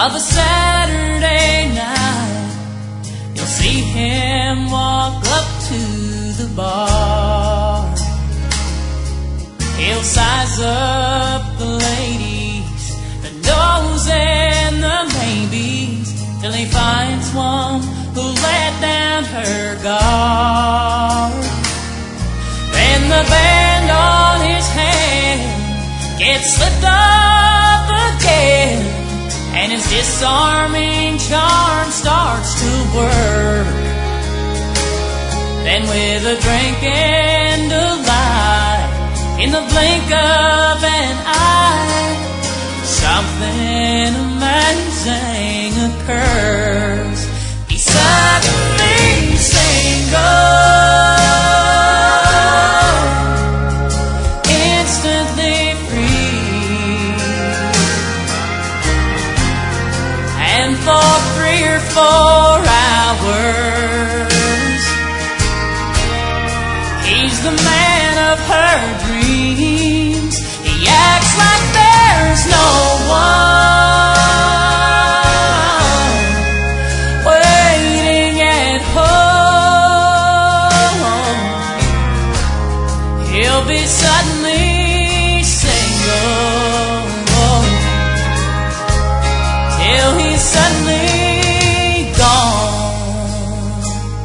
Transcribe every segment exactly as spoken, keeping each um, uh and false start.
of a Saturday night, you'll see him walk up to the bar. He'll size up the ladies, the no's and the maybes, till he finds one who let down her guard. Then the band on his hand gets slipped up again, and his disarming charm starts to work. Then with a drink and a lie, in the blink of an eye, something amazing occurs. He's suddenly single, instantly free, and for three or four hours, he's the man of her dreams. He acts like there's no one waiting at home. He'll be suddenly single till he's suddenly gone.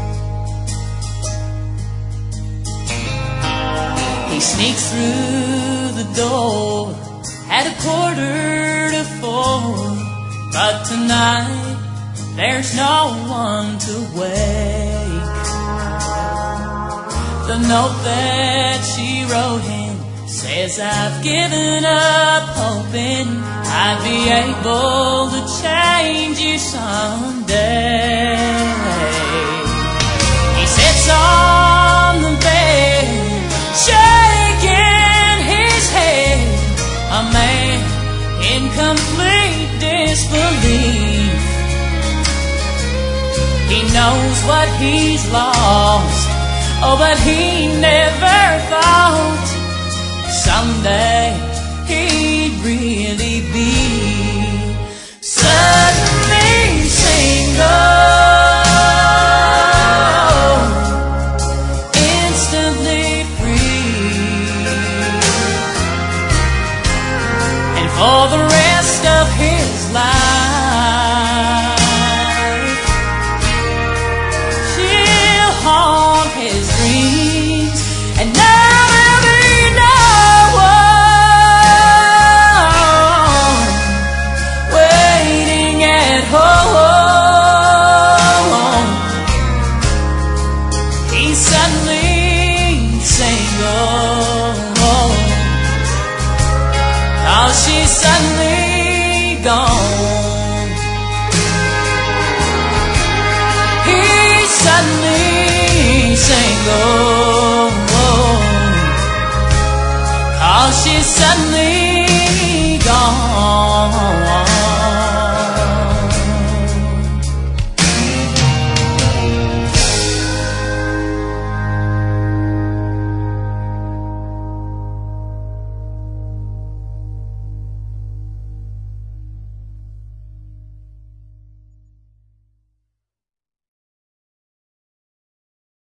He sneaks through the door at a quarter to four, but tonight there's no one to wake. The note that she wrote him says, I've given up hoping I'd be able to change you someday. He sits on the bed, shaking his head, a man in complete disbelief. He knows what he's lost, oh, but he never thought someday he'd really be suddenly single, instantly free, and for the rest of his life, she'll haunt his dreams, and now there'll be no one waiting at home. He's suddenly single, 'cause she's suddenly gone. He's suddenly single, 'cause she's suddenly